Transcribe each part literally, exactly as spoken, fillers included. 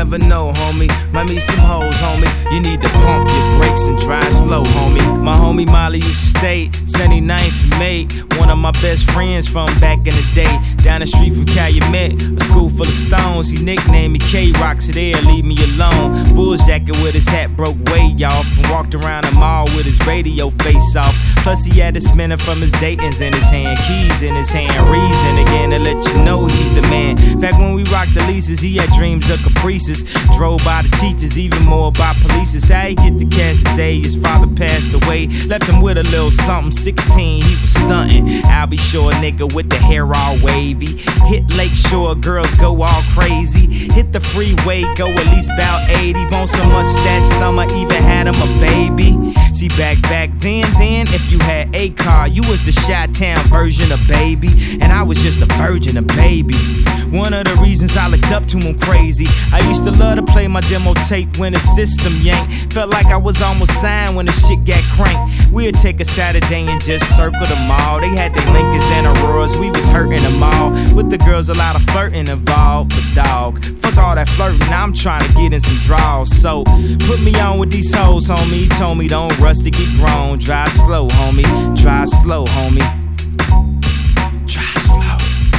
never know, homie. Might meet some hoes, homie. You need to pump your brakes and drive slow, homie. My homie Molly used to stay seventy-ninth and May. One of my best friends from back in the day. Down the street from Calumet, a school full of stones. He nicknamed me K-Rock, so there, leave me alone. Bulls jacket with his hat broke way off, and walked around the mall with his radio face off. Plus he had a spinner from his Dayton's in his hand, keys in his hand. Reason again to let you know he's the man. Back when we rocked the leases, he had dreams of caprices. Drove by the teachers, even more by police. How he get the cash today? His father passed away, left him with a little something. Sixteen, he was stunting. I'll be sure, nigga, with the hair all wavy. Hit Lake Shore, girls go all crazy. Hit the freeway, go at least about eighty. Want so much that summer, even had him a baby. See, back back then, then if you had a car, you was the Chi-Town version of Baby, and I was just a virgin of Baby. One of the reasons I looked up to him crazy, I used to love to play my demo tape when the system yanked. Felt like I was almost signed when the shit got cranked. We'd take a Saturday and just circle the mall. They had their Lincolns and Auroras, we was hurting them all. With the girls, a lot of flirting involved, but dog, fuck all that flirting, I'm trying to get in some draws. So, put me on with these hoes, homie. He told me don't rush to get grown. Drive slow, homie. Drive slow, homie. Drive slow.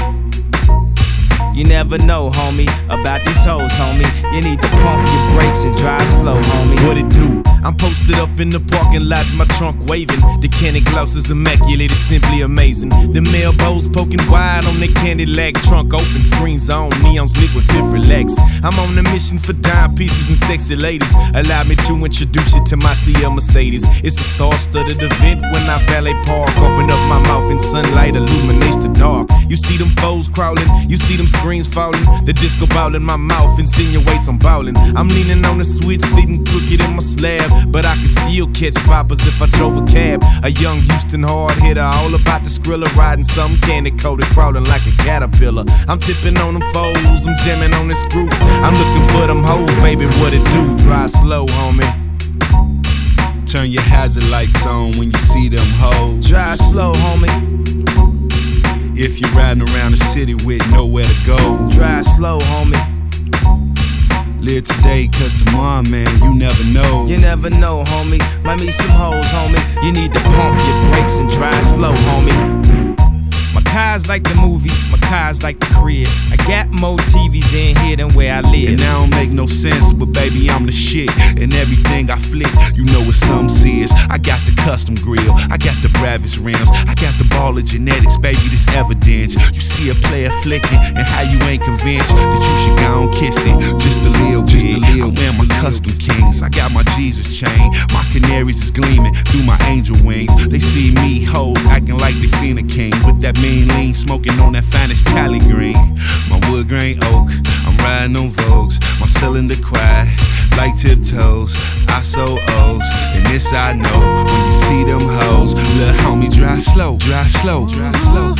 You never know, homie, about these hoes, homie. You need to pump your brakes and drive slow, homie. What it do? I'm posted up in the parking lot, my trunk waving. The candy gloss is immaculate, it's simply amazing. The elbows poking wide on the candy lag, trunk open, screens on, neons lit with fifth relax. I'm on a mission for dime pieces and sexy ladies. Allow me to introduce you to my C L Mercedes. It's a star-studded event when I valet park. Open up my mouth and sunlight illuminates the dark. You see them foes crawling, you see them screens falling. The disco ball in my mouth insinuates I'm ballin'. I'm leaning on the switch, sitting crooked in my slab, but I can still catch boppers if I drove a cab. A young Houston hard hitter, all about the Skrilla, riding some candy coated, crawling like a caterpillar. I'm tipping on them foes, I'm jamming on this group. I'm looking for them hoes, baby, what it do? Drive slow, homie. Turn your hazard lights on when you see them hoes. Drive slow, homie. If you're riding around the city with nowhere to go, drive slow, homie. Live today, cause tomorrow, man, you never know. You never know, homie. Might meet some hoes, homie. You need to pump your brakes and drive slow, homie. My car's like the movie, my car's like the crib. I got more T Vs in here than where I live. And that don't make no sense, but baby, I'm the shit. And everything I flick, you know what some says. I got the custom grill, I got the Bravis rims, I got the baller genetics, baby, this evidence. You see a player flicking, and how you ain't convinced that you should go and kiss it. Just a little bit, just a little I wear my custom kings, I got my Jesus chain. My canaries is gleaming through my angel wings. They see me, hoes, acting like they seen a king. With that mean lean, smoking on that finest Cali green. My wood grain oak, I'm riding on Vogues. My cylinder quiet, like tiptoes. I so O's, and this I know. When you see them hoes, little homie, drive slow, drive slow, drive slow.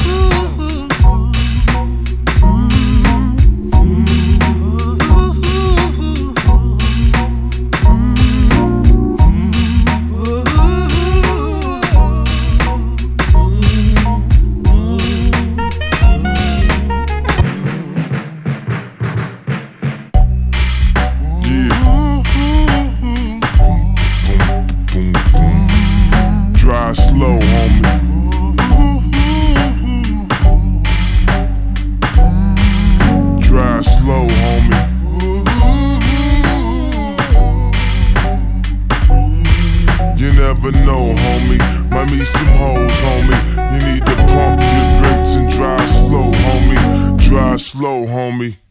Drive slow, homie. Drive slow, homie. You never know, homie. Might meet some hoes, homie. You need to pump your brakes and drive slow, homie. Drive slow, homie.